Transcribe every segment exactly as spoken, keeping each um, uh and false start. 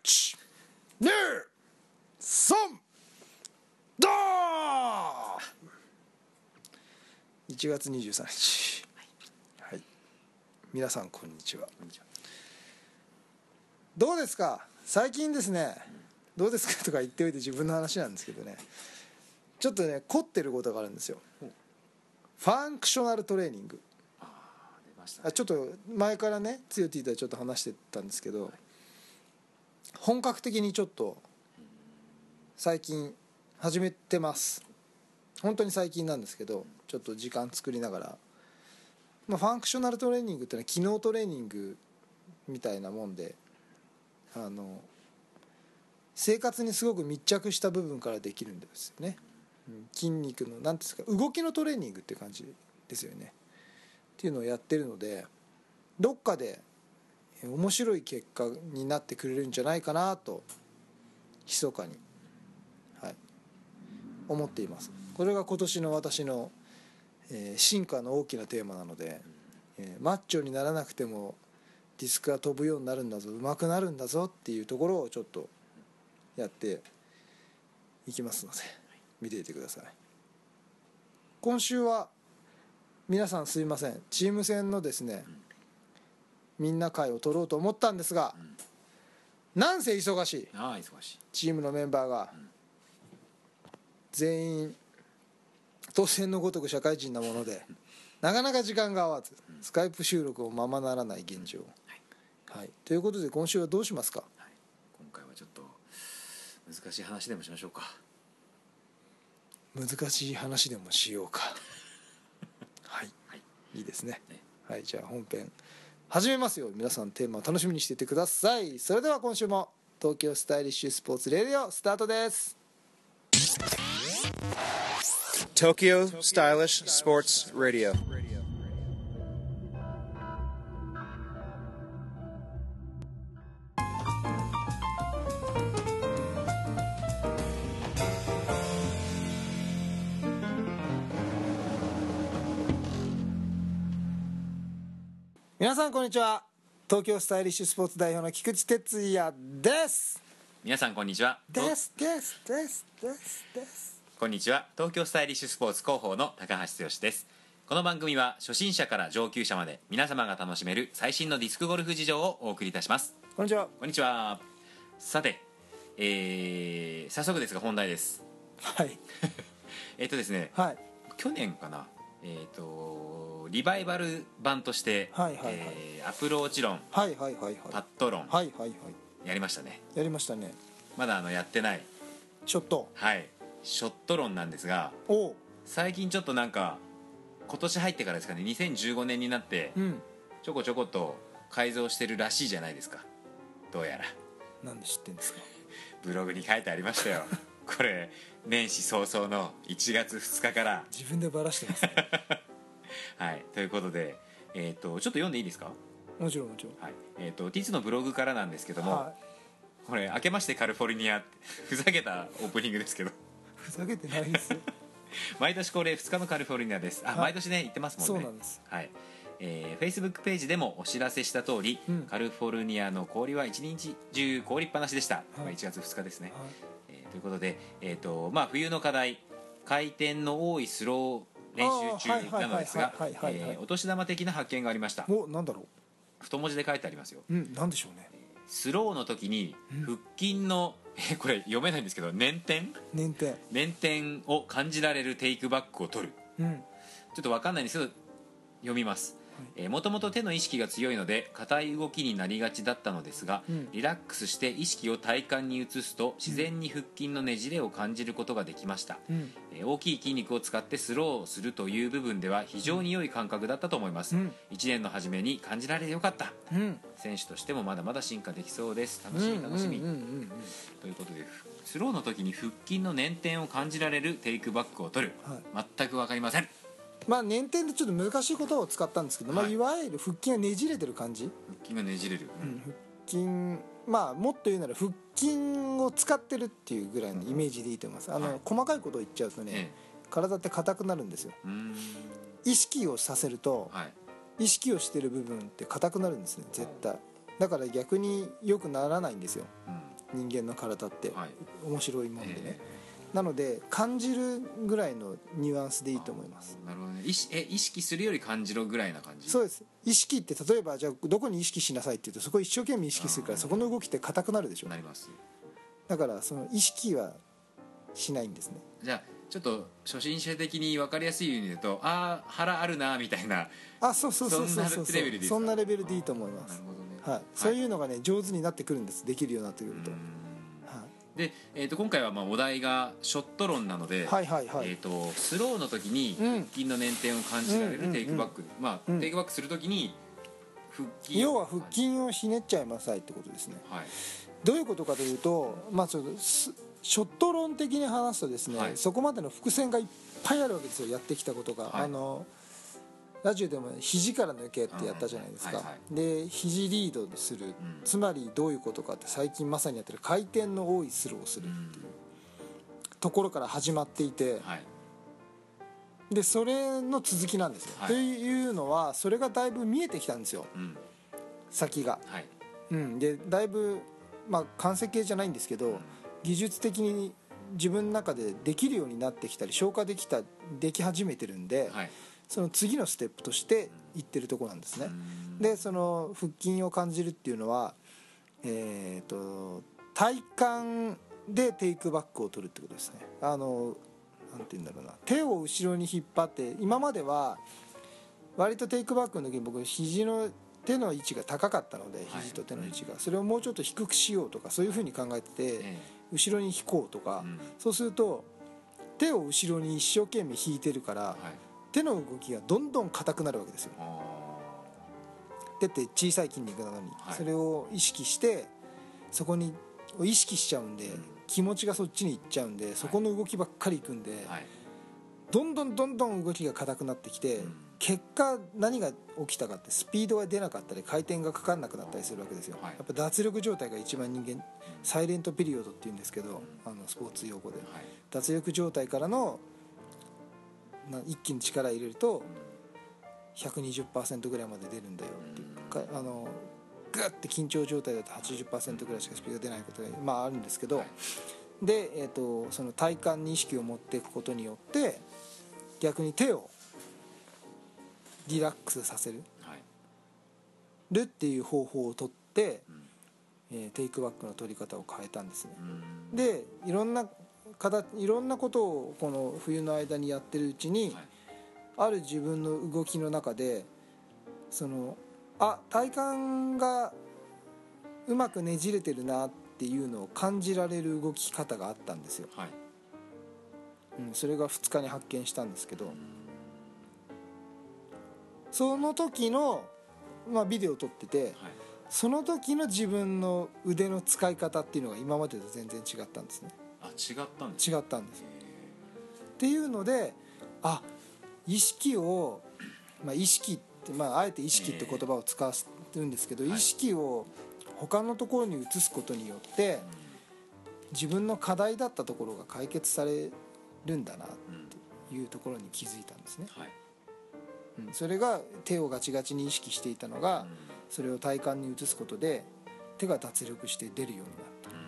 ちにさんドーいちがつにじゅうさんにち、はい、皆さんこんにちは。どうですか最近ですね、どうですかとか言っておいて自分の話なんですけどね、ちょっとね凝ってることがあるんですよ。ファンクショナルトレーニング。あ出ましたね。ちょっと前からねつよ T とはちょっと話してたんですけど、はい、本格的にちょっと最近始めてます。本当に最近なんですけど、ちょっと時間作りながら、まあ、ファンクショナルトレーニングってのは機能トレーニングみたいなもんで、あの生活にすごく密着した部分からできるんですよね。筋肉の何ていうんですか、動きのトレーニングって感じですよねっていうのをやってるので、どっかで面白い結果になってくれるんじゃないかなと密かに、はい、思っています。これが今年の私の、えー、進化の大きなテーマなので、えー、マッチョにならなくてもディスクが飛ぶようになるんだぞ、上手くなるんだぞっていうところをちょっとやっていきますので見ていてください。今週は皆さんすいません、チーム戦のですねみんな会を取ろうと思ったんですが、なんせ忙しい。 ああ忙しい。 チームのメンバーが全員当然のごとく社会人なものでなかなか時間が合わず、スカイプ収録もままならない現状、はいはい、ということで今週はどうしますか。 はい、今回はちょっと難しい話でもしましょうか。 難しい話でもしようかはい、はい、いいですね。ね、はい、じゃあ本編始めますよ。皆さんテーマを楽しみにしていてください。それでは今週も東京スタイリッシュスポーツレディオスタートです。 Tokyo Stylish Sports Radio。 皆さんこんにちは。東京スタイリッシュスポーツ代表の菊池哲也です。 皆さんこんにちは。 ですですですですです。 こんにちは。東京スタイリッシュスポーツ広報の高橋剛です。この番組は初心者から上級者まで皆様が楽しめる最新のディスクゴルフ事情をお送りいたします。 こんにちは。 こんにちは。さて、えー、早速ですが本題です。 はいえっとですね、 はい、 去年かな、えっとリバイバル版として、 はいはいはい、 えー、アプローチ論、 はいはいはいはい、 パット論、 はいはいはい、 やりましたね。 やりましたね。 まだあのやってないショット、 はいショット論なんですが、 お最近ちょっとなんか今年入ってからですかね、にせんじゅうごねんになってちょこちょこと改造してるらしいじゃないですか。どうやら。 なんで知ってんですか。 ブログに書いてありましたよこれ年始早々のいちがつふつかから自分でバラしてますねはいということで、えー、とちょっと読んでいいですか。 もちろんもちろん、 はいえー、とティツのブログからなんですけども、 はい、 これ明けましてカリフォルニアってふざけたオープニングですけどふざけてないですよ毎年恒例ふつかのカリフォルニアです。あ、はい、毎年ね行ってますもんね。 そうなんです。 はい、えー、Facebook ページでもお知らせした通り、うん、カリフォルニアの氷は一日中凍りっぱなしでした、はいまあ、いちがつふつかですね、はいえー、ということで、えーとまあ、冬の課題回転の多いスロー練習中なのですがお年玉的な発見がありました。 お、なんだろう。 太文字で書いてありますよ。 うん、なんでしょうね。 スローの時に腹筋の、うん、これ読めないんですけど捻転捻転捻転を感じられるテイクバックを取る、うん、ちょっと分かんないんですけど読みます。もともと手の意識が強いので硬い動きになりがちだったのですが、うん、リラックスして意識を体幹に移すと自然に腹筋のねじれを感じることができました、うんえー、大きい筋肉を使ってスローするという部分では非常に良い感覚だったと思います、うん、いちねんの初めに感じられてよかった、うん、選手としてもまだまだ進化できそうです。楽しみ楽しみということで、スローの時に腹筋の捻転を感じられるテイクバックを取る、はい、全く分かりません。 まあ捻転でちょっと難しい言葉を使ったんですけど、はいまあ、いわゆる腹筋がねじれてる感じ。 腹筋がねじれる、 うん、腹筋まあもっと言うなら腹筋を使ってるっていうぐらいのイメージでいいと思います。あの、はい、細かいことを言っちゃうとね、ええ、体って硬くなるんですよ。うーん意識をさせると、はい、意識をしてる部分って硬くなるんですね絶対。だから逆に良くならないんですよ、うん、 人間の体って、 はい、 面白いもんでね、 えー、なので感じるぐらいのニュアンスでいいと思います。 なるほどね。意識、え意識するより感じろぐらいな感じ。 そうです。意識って例えばじゃあどこに意識しなさいって言うとそこ一生懸命意識するからそこの動きって硬くなるでしょ。 なります。 だからその意識はしないんですね。 じゃあちょっと初心者的に分かりやすいように言うと、ああ腹あるなみたいな、 あ、そうそうそうそうそう、 そんなレベルでいいですか。 そんなレベルでいいと思います。 なるほどね。 はい、はい、そういうのがね上手になってくるんです。できるようになってくると。 で、えー、と今回はまあお題がショット論なので、 はいはいはい、 えー、とスローの時にうん腹筋の捻転を感じられるテイクバック、 うんまあ、 うんテイクバックする時に腹筋要は腹筋をひねっちゃいなさいってことですね。 はい、 どういうことかというと、まあ、ちょっとショット論的に話すとですね、 はい、 そこまでの伏線がいっぱいあるわけですよ。やってきたことが、 はい、 あのラジオでも肘から抜けってやったじゃないですか、 はいはい、 で肘リードする、うん、つまりどういうことかって最近まさにやってる回転の多いスローをするっていうところから始まっていて、はい、でそれの続きなんですよ、はい、というのはそれがだいぶ見えてきたんですよ、うん、先が、はい、うん、でだいぶまあ完成形じゃないんですけど、うん、技術的に自分の中でできるようになってきたり消化できたでき始めてるんで、はい、その次のステップとしていってるところなんですね。でその腹筋を感じるっていうのは、えー、と体幹でテイクバックを取るってことですね。あのなんて言うんだろうな、手を後ろに引っ張って、今までは割とテイクバックの時に僕肘の手の位置が高かったので、肘と手の位置がそれをもうちょっと低くしようとかそういうふうに考えてて、後ろに引こうとか、そうすると手を後ろに一生懸命引いてるから、手の動きがどんどん硬くなるわけですよ。手って小さい筋肉なのに、それを意識してそこに意識しちゃうんで、気持ちがそっちに行っちゃうんで、そこの動きばっかり行くんで、どんどんどんどん動きが硬くなってきて、結果何が起きたかってスピードが出なかったり回転がかかんなくなったりするわけですよ。やっぱ脱力状態が一番人間サイレントピリオドっていうんですけど、あのスポーツ用語で脱力状態からの一気に力入れると ひゃくにじゅっパーセント ぐらいまで出るんだよっていうか、あのグッて緊張状態だと はちじゅっパーセント ぐらいしかスピード出ないことがまああるんですけど、で、えーと、その体幹に意識を持っていくことによって逆に手をリラックスさせる、はい、るっていう方法をとって、うん、えー、テイクバックの取り方を変えたんですね。でいろんな形いろんなことをこの冬の間にやってるうちに、はい、ある自分の動きの中でそのあ体幹がうまくねじれてるなっていうのを感じられる動き方があったんですよ、はい、うん、それがふつかに発見したんですけど、その時の、まあ、ビデオを撮ってて、はい、その時の自分の腕の使い方っていうのが今までと全然違ったんですね。 あ、違ったんです違ったんですっていうので、あ、意識を、まあ、意識って、まあ、あえて意識って言葉を使ってるんですけど、意識を他のところに移すことによって自分の課題だったところが解決されるんだなっていうところに気づいたんですね、はい、うん、それが手をガチガチに意識していたのが、それを体幹に移すことで手が脱力して出るようになった。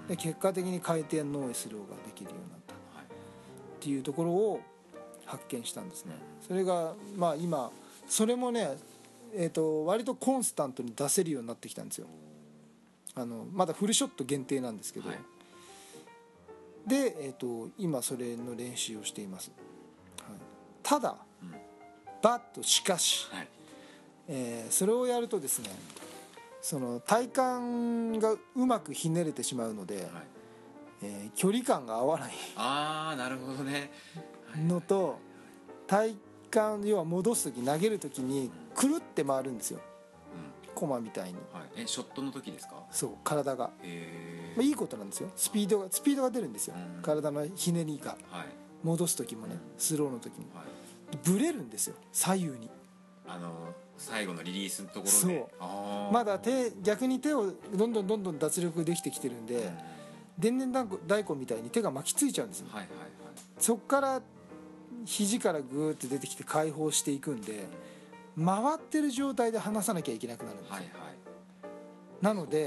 で結果的に回転の多いスローができるようになったっていうところを発見したんですね。それがまあ今それもね、えーと割とコンスタントに出せるようになってきたんですよ。あのまだフルショット限定なんですけど、はい、で、えーと今それの練習をしています、はい、ただ、うん、バッとしかし、はい、えー、それをやるとですね、その体幹がうまくひねれてしまうので、はい、えー、距離感が合わないあーなるほどねのと、体幹要は戻す時投げる時にくるって回るんですよ、うん、コマみたいに、 はい、えショットの時ですか？ そう、体が、 へー、 まあ、いいことなんですよ。スピードがスピードが出るんですよ、うん、体のひねりが、はい、戻す時もね、スローの時も、はい、ブレるんですよ左右に。 あの最後のリリースのところで、 そうあまだ手逆に手をどんどんどんどん脱力できてきてるんで、うん、電電太鼓みたいに手が巻きついちゃうんですよ、はいはいはい、そっから肘からグーって出てきて解放していくんで、回ってる状態で離さなきゃいけなくなるんですよ、はいはい、なので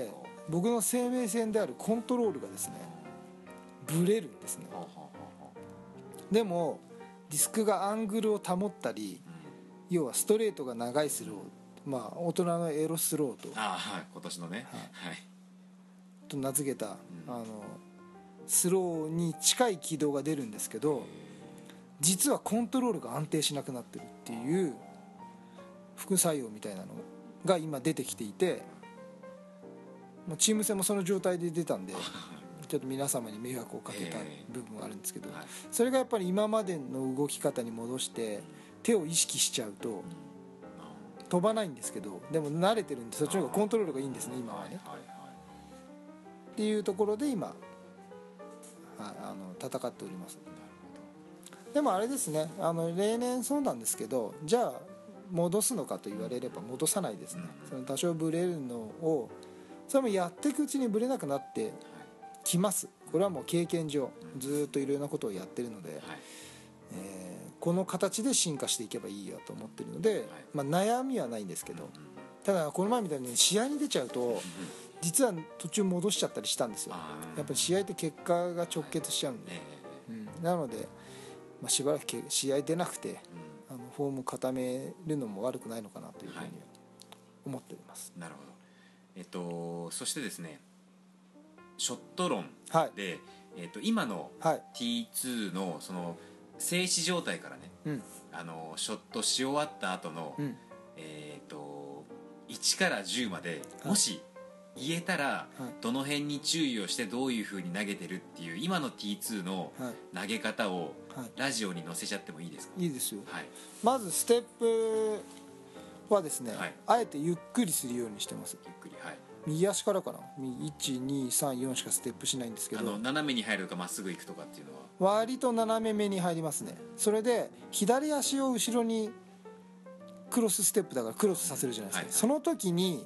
僕の生命線であるコントロールがですねブレるんですね。でもディスクがアングルを保ったり、要はストレートが長いスロー、まあ大人のエロスローと、 ああ、はい、今年のね、 はいはい、 と名付けた、 うん、 あのスローに近い軌道が出るんですけど、実はコントロールが安定しなくなってるっていう副作用みたいなのが今出てきていて、チーム戦もその状態で出たんでちょっと皆様に迷惑をかけた部分があるんですけど、それがやっぱり今までの動き方に戻して手を意識しちゃうと飛ばないんですけど、でも慣れてるんでそっちの方がコントロールがいいんですね今はね。っていうところで今、はい、あの戦っております。でもあれですね、あの例年そうなんですけど、じゃあ戻すのかと言われれば戻さないですね。その多少ブレるのをそれもやっていくうちにブレなくなってきます。これはもう経験上ずっといろいろなことをやってるので、はい、えー、この形で進化していけばいいやと思ってるので、まあ、悩みはないんですけど、ただこの前みたいに試合に出ちゃうと実は途中戻しちゃったりしたんですよ。やっぱり試合って結果が直結しちゃうんで、うん、なので、まあ、しばらく試合出なくてあのフォーム固めるのも悪くないのかなというふうに思っております。 なるほど。えっと、そしてですね、ショット論で、 はい、 えっと、今の ティーツー のその静止状態からね、うん、あのショットし終わった後の、うん、えっといちからじゅうまでもし言えたら、はい、どの辺に注意をしてどういう風に投げてるっていう今の ティーツー の投げ方をラジオに載せちゃってもいいですか？ いいですよ、 はい、 まずステップはですね、はい、あえてゆっくりするようにしてます。 ゆっくり、はい、 右足からかな、いちにさんよんしかステップしないんですけど、 あの斜めに入るとかまっすぐ行くとかっていうのは割と斜め目に入りますね。それで左足を後ろにクロスステップだからクロスさせるじゃないですか、はい、その時に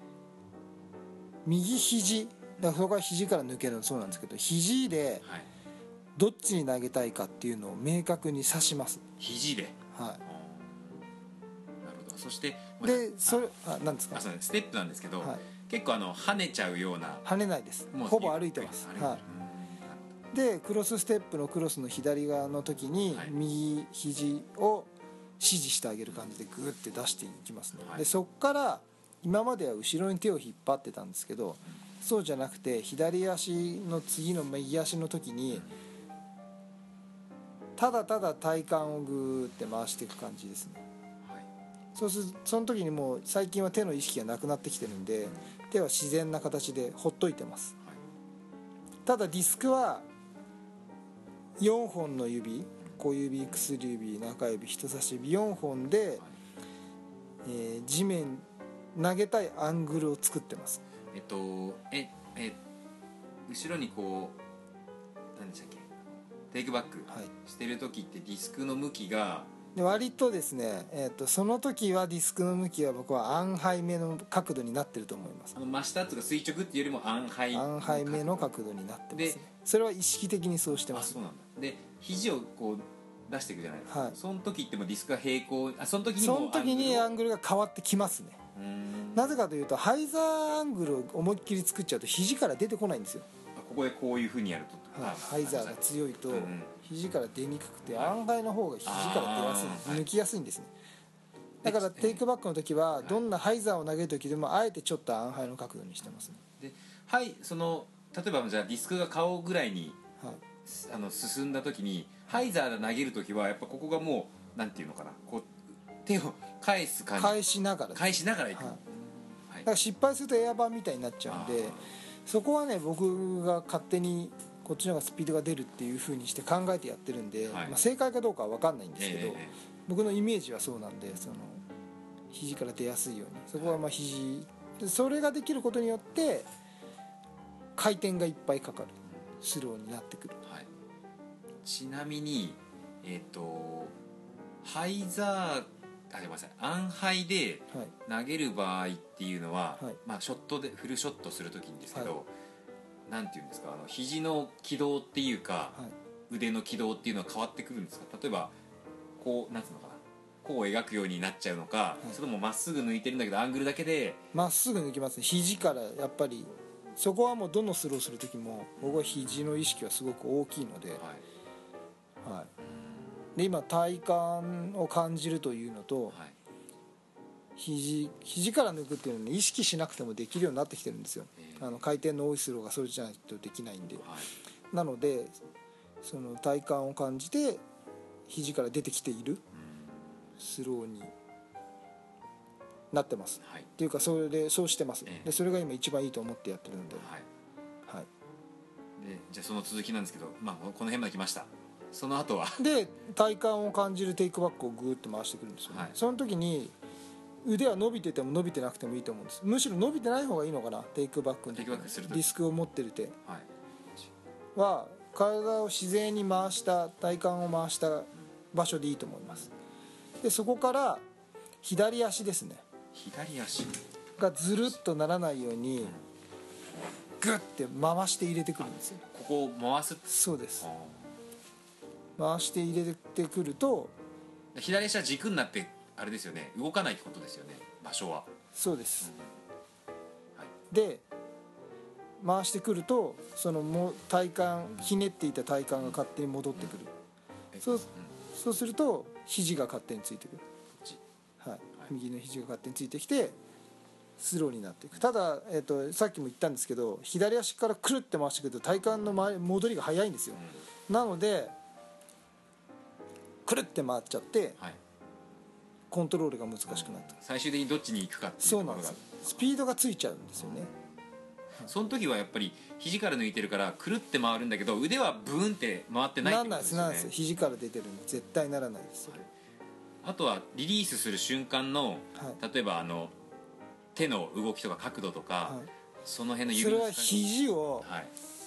右肘だからそこから肘から抜けるのそうなんですけど、肘でどっちに投げたいかっていうのを明確に指します。 肘で、 はい、 なるほど。そしてでそれあ何ですか、 あそう、ね、ステップなんですけど、はい、結構あの跳ねちゃうような、 跳ねないです、ほぼ歩いてます、はい、でクロスステップのクロスの左側の時に右肘を指示してあげる感じでグーって出していきますね、はい、でそっから今までは後ろに手を引っ張ってたんですけど、そうじゃなくて左足の次の右足の時にただただ体幹をグーって回していく感じですね、はい、そうするその時にもう最近は手の意識がなくなってきてるんで手は自然な形でほっといてます、はい、ただディスクはよんほんの指、小指、薬指、中指、人差し指よんほんで、はい、えー、地面投げたいアングルを作ってます。 えっとええ後ろにこう何でしたっけ、テイクバックしてる時ってディスクの向きが割とですね、えー、とその時はディスクの向きは僕はアンハイ目の角度になってると思います。 あの真下とか垂直っていうよりもアンハイアンハイ目の角度になってます、ね、それは意識的にそうしてます。 あ、そうなんだ。で肘をこう出していくじゃないですか、はい、その時ってもディスクが平行、あその時にもその時にアングルが変わってきますね。なぜかというとハイザーアングルを思いっきり作っちゃうと肘から出てこないんですよ。 ここでこういう風にやると、 はい、ハイザーが強いと肘から出にくくて、アンハイの方が肘から出やすい、抜きやすいんですね。だからテイクバックの時はどんなハイザーを投げる時でもあえてちょっとアンハイの角度にしてますね。 で、はい、その例えばじゃあディスクが顔ぐらいに、はい、あの進んだ時にハイザーで投げる時はやっぱここがもうなんていうのかな、こう手を返す感じ、 返しながら返しながらいく、はい、 だから失敗するとエアバンみたいになっちゃうんで、そこはね僕が勝手にこっちの方がスピードが出るっていう風にして考えてやってるんで、はい、まあ、正解かどうかは分かんないんですけど、えー、僕のイメージはそうなんで、その肘から出やすいようにそこはまあ肘でそれができることによって回転がいっぱいかかるスローになってくる、はい、 ちなみにえっ、ー、とハイザーあ、ごめんなさい、アンハイで投げる場合っていうのは、はい、まあ、ショットでフルショットするときにですけど、はい、なんていうんですか、あの肘の軌道っていうか、はい、腕の軌道っていうのは変わってくるんですか？例えばこうなんつうのかな、こう描くようになっちゃうのか、はい、それともまっすぐ抜いてるんだけどアングルだけでまっすぐ抜きますね。肘からやっぱりそこはもうどのスローする時も僕は肘の意識はすごく大きいので、 はいはい、で今体幹を感じるというのと、 はい肘肘から抜くっていうのを、ね、意識しなくてもできるようになってきてるんですよ。あの回転の多いスローがそれじゃないとできないんで、 はい、 なのでその体幹を感じて肘から出てきているスローになってます、 はい、 っていうかそれでそうしてます、 ええ、 でそれが今一番いいと思ってやってるので、 はいはい、 でじゃあその続きなんですけど、まあ、この辺まで来ました。その後はで体幹を感じるテイクバックをグーッと回してくるんですよね、 はい、 その時に腕は伸びてても伸びてなくてもいいと思うんです。むしろ伸びてない方がいいのかな、テイクバックの時テイクバックする時ディスクを持ってる手はいは体を自然に回した体幹を回した場所でいいと思います。でそこから左足ですね、 左足がずるっとならないようにグッて回して入れてくるんですよ。 ここを回す。 そうです、 あ回して入れてくると、 ー左足は軸になってあれですよね、動かないってことですよね、場所は。 そうです、 はい、 で回してくるとそのも体幹ひねっていた体幹が勝手に戻ってくる、 えそううんそうすると肘が勝手についてくる、 ちはい、右の肘が勝手についてきてスローになっていく。ただ、えー、とさっきも言ったんですけど左足からくるって回してくると体幹の回り戻りが早いんですよ。なのでくるって回っちゃってはい、 コントロールが難しくなった、 最終的にどっちに行くかっていうそうなんですところがよ、スピードがついちゃうんですよね。 その時はやっぱり肘から抜いてるからくるって回るんだけど腕はブーンって回ってないってなんことですよね。 ないですなんないです、肘から出てるんで絶対ならないです、それ。 あとはリリースする瞬間の、 はい例えばあの手の動きとか角度とか、 はいその辺のそ指の使いれは肘をはい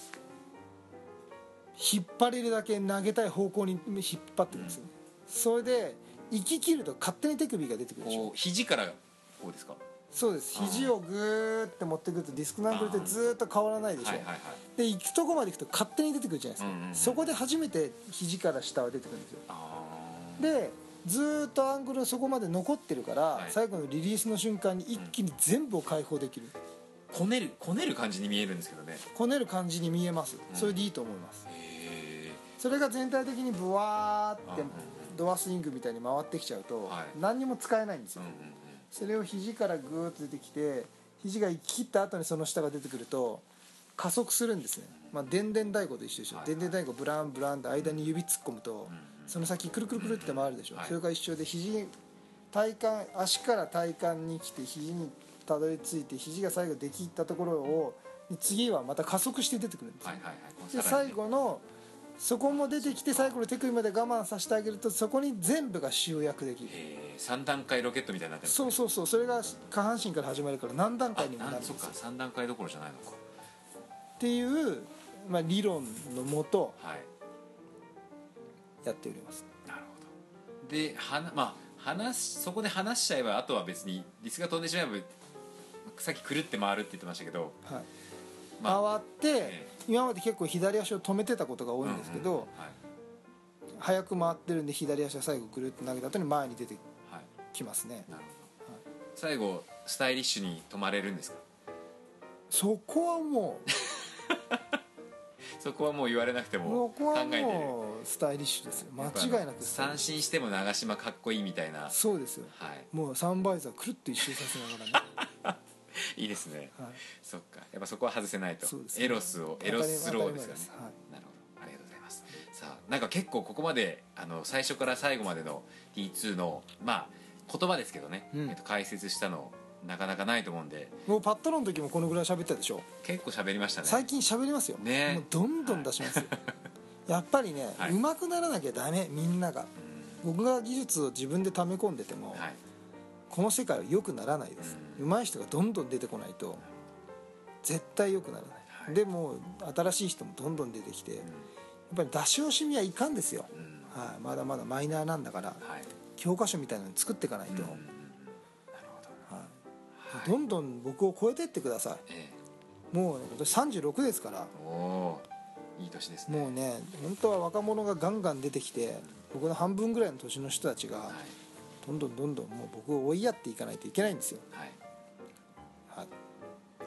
引っ張れるだけ投げたい方向に引っ張ってくるんですよ、それで行き切ると勝手に手首が出てくるでしょ。 こう肘からこうですか。 そうです、肘をグーって持ってくるとディスクのアングルってずーっと変わらないでしょ、 はいはいはいで行くとこまで行くと勝手に出てくるじゃないですか、 うんうんうんそこで初めて肘から下は出てくるんですよ。 あーでずーっとアングルそこまで残ってるから、 はい最後のリリースの瞬間に一気に全部を解放できる、 こねるこねる感じに見えるんですけどね。 こねる感じに見えます、 うんそれでいいと思います。 へそれが全体的にブワーってうんうんドアスイングみたいに回ってきちゃうと、 はい何にも使えないんですよ、 えうんうんそれを肘からグーッと出てきて肘が行き切った後にその下が出てくると加速するんですね。まあ電電太鼓と一緒でしょ、 はい電電太鼓ブランブランって間に指突っ込むと、 うんその先くるくるくるって回るでしょ、 はいそれが一緒で肘体幹足から体幹に来て肘にたどり着いて肘が最後できったところを次はまた加速して出てくるんですよ、 はいはいはいで最後のそこも出てきて最後の手首まで我慢させてあげるとそこに全部が集約できる。 へーさん段階ロケットみたいになってる。 そうそうそう、それが下半身から始まるから何段階にもなるんですよそっかさん段階どころじゃないのか。 っていう、まあ、理論のもとはいやっております。 なるほど。ではな、まあ、話しそこで話しちゃえばあとは別にリスが飛んでしまえばさっきくるって回るって言ってましたけど、 はいまあ回って、 え今まで結構左足を止めてたことが多いんですけど、 うんうんはい早く回ってるんで左足は最後ぐるっと投げた後に前に出てはいきますね。 なるほど、最後スタイリッシュに止まれるんですか。 そこはもうそこはもう言われなくてもここは考えている。 もうスタイリッシュですよ、間違いなくスタイリッ三シュ。 振しても長嶋かっこいいみたいな。 そうですよ、 はいもうサンバイザーくるっと一周させながらねいいですね、 はいそっかやっぱそこは外せないと。 そうですねエロスをエロスローですよね。 当たり前ですはいなるほど、ありがとうございます。さあなんか結構ここまであの最初から最後までの ティーツー のまあ言葉ですけどね、 うんえっと、解説したのなかなかないと思うんでもうパッドロンの時もこのぐらい喋ったでしょ。 結構喋りましたね。 最近喋りますよ、 ねもうどんどん出しますよやっぱりね、 はいうまくならなきゃダメ、みんなが。僕が技術を自分で溜め込んでても、 はいこの世界は良くならないです、 うん上手い人がどんどん出てこないと絶対良くならない、 はいでも新しい人もどんどん出てきて、やっぱり出し惜しみはいかんですよ、 うんうんはい、まだまだマイナーなんだからはい教科書みたいなの作っていかないと、 うんうんうんなるほど、 はいはいどんどん僕を超えてってくださえい。もうね今年さんじゅうろくですから、 え、おおいい年ですね。 もうね本当は若者がガンガン出てきて僕の半分ぐらいの年の人たちがはいどんどんどんどんもう僕を追いやっていかないといけないんですよ、 はいはい、 ありがとうございます。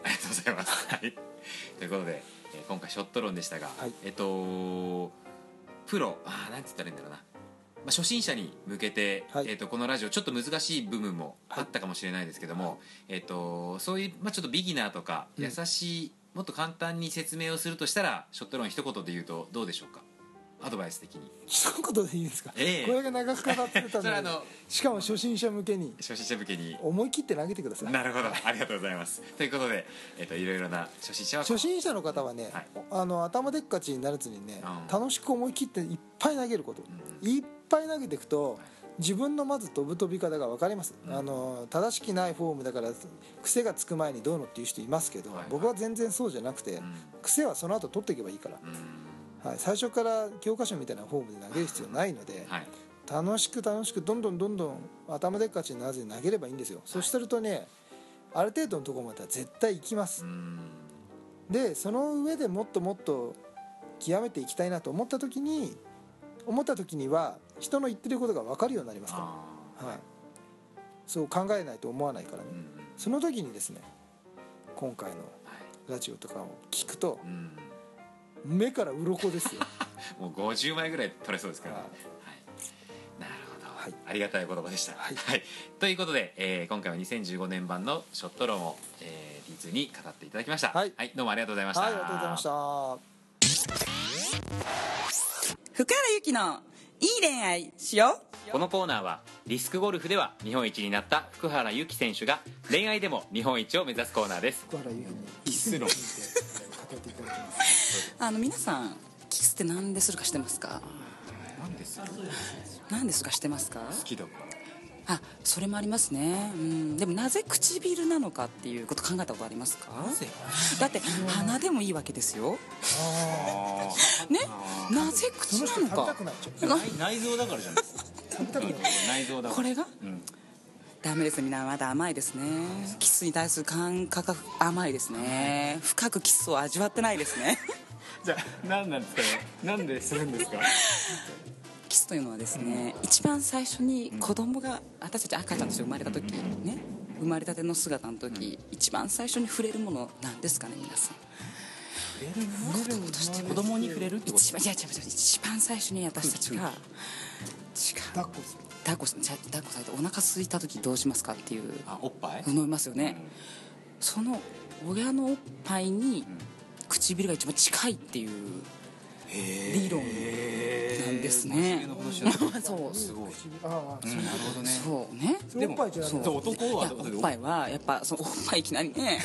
ざいます、はい、ということで、えー今回ショット論でしたが、 はいえっとプロあーなんて言ったらいいんだろうな、まあ、初心者に向けて、 はいえっとこのラジオちょっと難しい部分もあったかもしれないですけども、えっとそういう、まあ、ちょっとビギナーとかうん優しい、もっと簡単に説明をするとしたらショット論一言で言うとどうでしょうか、アドバイス的に。 一言でいいですか、 ええこれが長く語ってたのにそれはあのしかも初心者向けに初心者向けに。 思い切って投げてください。 なるほど、ありがとうございます。ということで、えっといろいろな初心者は初心者の方はね、 はいあの頭でっかちになるつにね、 うん楽しく思い切っていっぱい投げること、いっぱい投げていくと自分のまず飛ぶ飛び方が分かります、 うんあの正しくないフォームだから癖がつく前にどうのっていう人いますけど、 はいはい僕は全然そうじゃなくて、 うん癖はその後取っていけばいいから、 うんはい、最初から教科書みたいなフォームで投げる必要ないので、 はい楽しく楽しくどんどんどんどん頭でっかちにならずに投げればいいんですよ、そうするとねある程度のところまでは絶対行きます、 うんでその上でもっともっと極めていきたいなと思った時に思った時には人の言ってることが分かるようになりますかあら、はい、そう考えないと思わないからね、 ーうんその時にですね今回のはいラジオとかを聞くとうん目から鱗ですよもうごじゅうまいぐらい取れそうですからね、 はいはい、なるほど、 はいありがたいお言葉でした、 はいということで、えー今回はにせんじゅうごねん版のショット論を、えー、ティーツー に語っていただきました、 はいどうもありがとうございました。 はいありがとうございました福原由紀のいい恋愛しよう。 このコーナーはディスクゴルフでは日本一になった福原由紀選手が恋愛でも日本一を目指すコーナーです。 福原由紀にキス論語っていただきますあの皆さんキスって何でするか知ってますか？ なんですか何でするか知ってますか？ 好きだからあ、それもありますね、うん、でもなぜ唇なのかっていうこと考えたことありますか？ ぜだって鼻でもいいわけですよあね、なぜ口そのなのか人食べたくなっちゃうが内臓だからじゃないですか食べたくなっちゃ内臓だからこれがうんダメですね、みんなまだ甘いですね。キスに対する感覚が甘いですね。深くキスを味わってないですねじゃあ何なんですかね、なんでするんですかキスというのはですね、一番最初に子供が私たち赤ちゃんとして生まれた時ね、生まれたての姿の時、一番最初に触れるものなんですかね、皆さん。子供として子供に触れるってこと一番いや違う違う一番最初に私たちが違う抱っこする抱っこさ抱っこされてお腹空いた時どうしますかっていうあおっぱい思いますよね、その親のおっぱいに唇が一番近いっていう理論なんですね。そうすごいああなるほどねそうね。 それおっぱいじゃないそうの男はいやおっぱいはやっぱそのおっぱいいきなりね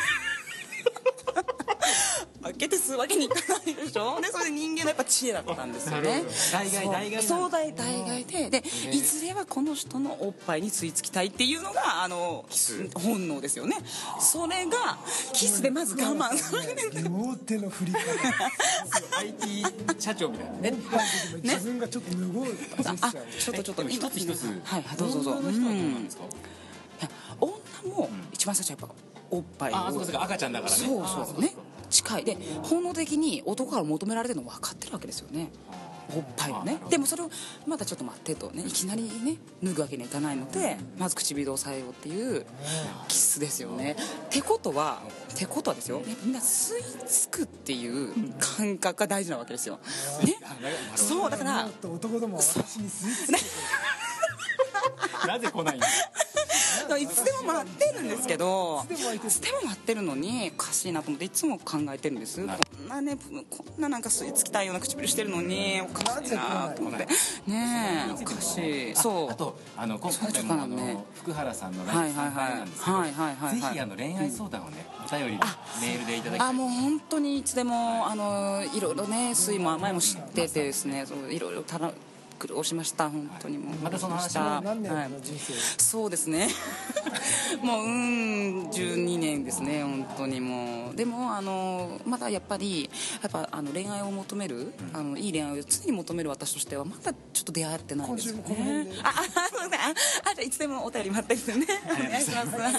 開けて吸うわけにいかないでしょ。でそれで人間のやっぱ知恵だったんですよね。 大概大概そう大大概ででいずれはこの人のおっぱいに吸い付きたいっていうのがあのス本能ですよね。それがキスでまず我慢するんですよ。 両手の振り方アイティー 社長みたいなね自分がちょっと無言ああちょっとちょっとでも一つ一つはいはいどうぞどうぞ。 女の人はどうなんですか、 いや女も一番最初はやっぱおっぱいをああそうかそうか赤ちゃんだからねそうそうね近いで本能的に男から求められてるの分かってるわけですよね、おっぱいをね。でもそれをまだちょっと待ってとね、いきなりね脱ぐわけにはいかないので、まず唇を押さえようっていうキスですよね。ってことはってことはですよ、やっぱみんな吸い付くっていう感覚が大事なわけですよね。そうだからもっと男どもは私に吸い付けてなぜ来ないんですかいつでも待ってるんですけどいつでも待ってるいつでも待ってるのにおかしいなと思っていつも考えてるんです。こんなねこんななんか吸い付きたいような唇してるのにおかしいなと思ってねえおかしい。そうあとあの今そう回もあとかなんねの福原さんのライブはいはいはいなんですけどはいはいはいはいぜひあの恋愛相談をねお便りでメールでいただきたいあもう本当にいつでもあのいろいろね酸いも甘いも知っててですね、そういろいろたら苦労しました本当にもうまたその話した何年はいの人生そうですねもううんじゅうにねんですね本当にもう。でもあのまだやっぱりやっぱあの恋愛を求める、あのいい恋愛を常に求める私としてはまだちょっと出会ってないんですよ今週もこの辺で。 ねあああそうだああじゃあいつでもお便り待ってるんですよねお願いしますはい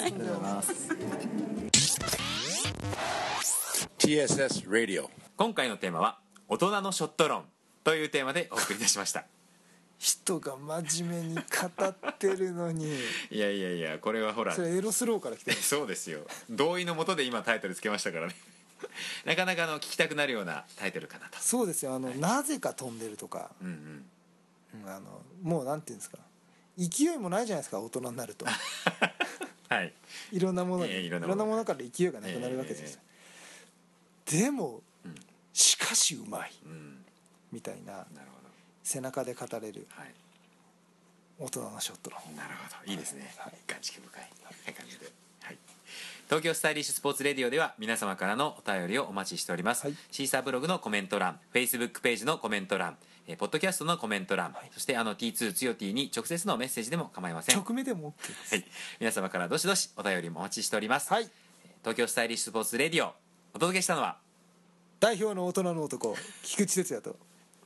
ティーエスエス Radio. 今回のテーマは大人のショット論というテーマでお送りいたしました人が真面目に語ってるのにいやいやいや、これはほらそれエロスローから来てるそうですよ、同意のもとで今タイトルつけましたからねなかなかあの聞きたくなるようなタイトルかなと。 そうですよ、あの、はい、なぜか飛んでるとか、 うんうんあのもうなんていうんですか、勢いもないじゃないですか大人になるとはい、 いろんなものに、 えー、いろんなものから勢いがなくなるわけですよ、えー、でも、うん、しかしうまい、うん、みたいな、なるほど、背中で語れる、はい、大人のショットの、 なるほど、いいですね、はい、感触深い感じで、はい、東京スタイリッシュスポーツレディオでは皆様からのお便りをお待ちしております、はい、シーサーブログのコメント欄、 Facebook ページのコメント欄、えー、ポッドキャストのコメント欄、はい、そしてあの ティーツー つよ T に直接のメッセージでも構いません。 直目でも OK です、 はい、皆様からどしどしお便りもお待ちしております、はい、東京スタイリッシュスポーツレディオ、お届けしたのは代表の大人の男菊池哲也と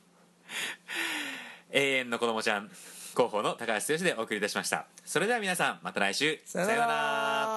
永遠の子供ちゃん広報の高橋剛でお送りいたしました。それでは皆さんまた来週、 さよなら。